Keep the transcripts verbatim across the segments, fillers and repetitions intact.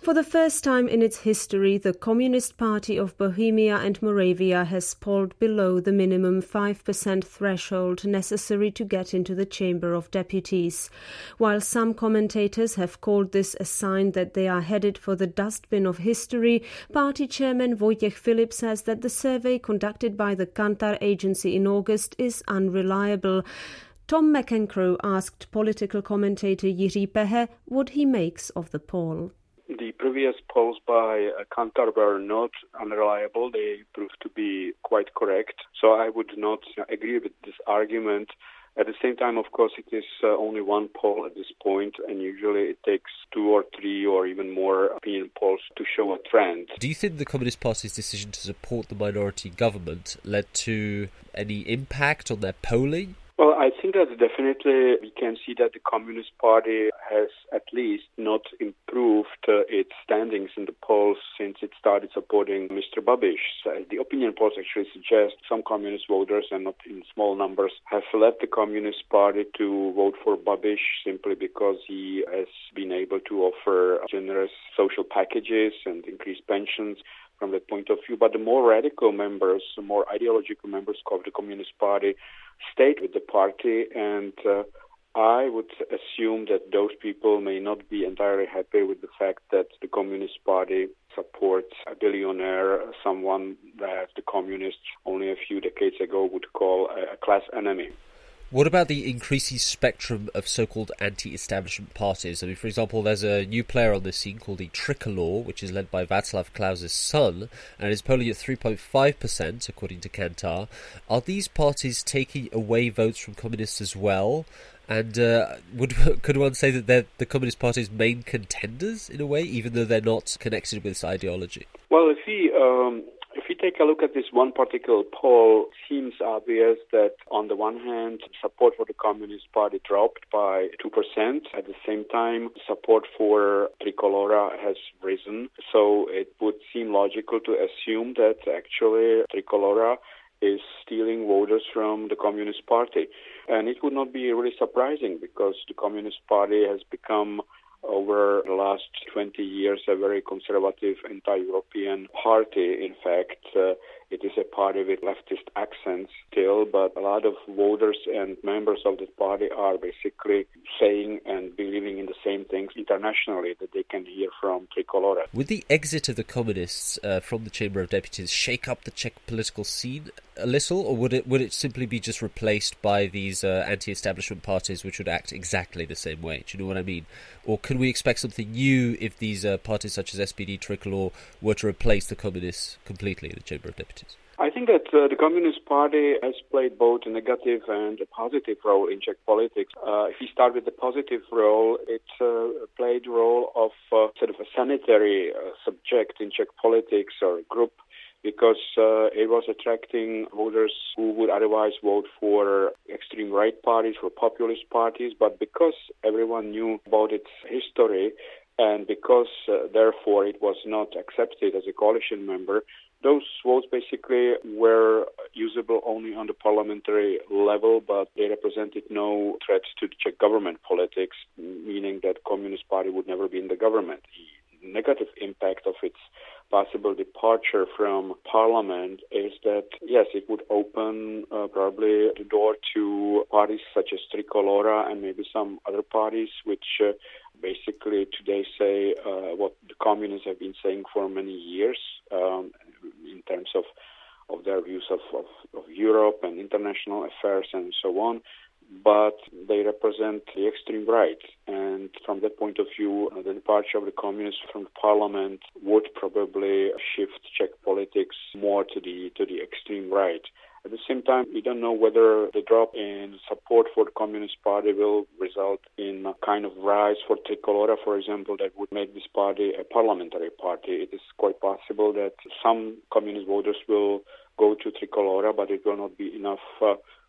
For the first time in its history, the Communist Party of Bohemia and Moravia has polled below the minimum five percent threshold necessary to get into the Chamber of Deputies. While some commentators have called this a sign that they are headed for the dustbin of history, party chairman Vojtěch Filip says that the survey conducted by the Kantar agency in August is unreliable. Tom McEncroe asked political commentator Jiří Pehe what he makes of the poll. The previous polls by Kantar were not unreliable. They proved to be quite correct. So I would not agree with this argument. At the same time, of course, it is uh, only one poll at this point, and usually it takes two or three or even more opinion polls to show a trend. Do you think the Communist Party's decision to support the minority government led to any impact on their polling? Well, I think that definitely we can see that the Communist Party has at least not improved uh, its standings in the polls since it started supporting Mister Babiš. So the opinion polls actually suggest some communist voters, and not in small numbers, have left the Communist Party to vote for Babiš simply because he has been able to offer generous social packages and increased pensions from that point of view. But the more radical members, the more ideological members of the Communist Party stayed with the party, and uh, I would assume that those people may not be entirely happy with the fact that the Communist Party supports a billionaire, someone that the communists only a few decades ago would call a class enemy. What about the increasing spectrum of so-called anti-establishment parties? I mean, for example, there's a new player on the scene called the Tricolor, which is led by Václav Klaus's son, and is polling at three point five percent, according to Kantar. Are these parties taking away votes from communists as well? And uh, would could one say that they're the Communist Party's main contenders, in a way, even though they're not connected with this ideology? Well, if we... Um If we take a look at this one particular poll, it seems obvious that on the one hand, support for the Communist Party dropped by two percent. At the same time, support for Tricolora has risen. So it would seem logical to assume that actually Tricolora is stealing voters from the Communist Party. And it would not be really surprising because the Communist Party has become over the last twenty years a very conservative anti-European party. In fact, uh, it is a party with leftist accents still, but a lot of voters and members of the party are basically saying and believing in the same things internationally that they can hear from Tricolora. Would the exit of the communists uh, from the Chamber of Deputies shake up the Czech political scene a little, or would it would it simply be just replaced by these uh, anti-establishment parties which would act exactly the same way? Do you know what I mean? Or can we expect something new if these uh, parties such as S P D, Tricolor were to replace the communists completely in the Chamber of Deputies? I think that uh, the Communist Party has played both a negative and a positive role in Czech politics. Uh, if we start with the positive role, it uh, played the role of uh, sort of a sanitary uh, subject in Czech politics or group, because uh, it was attracting voters who would otherwise vote for extreme right parties, for populist parties, but because everyone knew about its history and because, uh, therefore, it was not accepted as a coalition member, those votes basically were usable only on the parliamentary level, but they represented no threat to the Czech government politics, meaning that Communist Party would never be in the government. The negative impact of its possible departure from parliament is that, yes, it would open uh, probably the door to parties such as Tricolora and maybe some other parties which uh, basically today say uh, what the communists have been saying for many years um, in terms of, of their views of, of, of Europe and international affairs and so on. But they represent the extreme right. And from that point of view, the departure of the communists from the parliament would probably shift Czech politics more to the to the extreme right. At the same time, we don't know whether the drop in support for the Communist Party will result in a kind of rise for Tricolora, for example, that would make this party a parliamentary party. It is quite possible that some communist voters will go to Tricolora, but it will not be enough uh,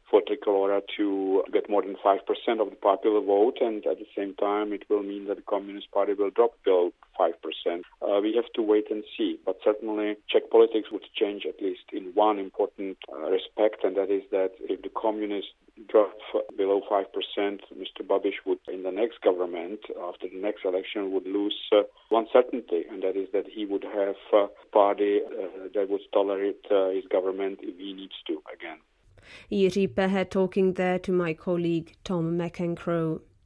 for Tricolora to get more than five percent of the popular vote, and at the same time it will mean that the Communist Party will drop below five percent. Uh, we have to wait and see, but certainly Czech politics would change at least in one important uh, respect, and that is that if the Communists drop below five percent, Mister Babiš would, in the next government, after the next election, would lose uh, one certainty, and that is that he would have a party uh, that would tolerate uh, his government if he needs to again. Jiří Pehe talking there to my colleague Tom McEncroe.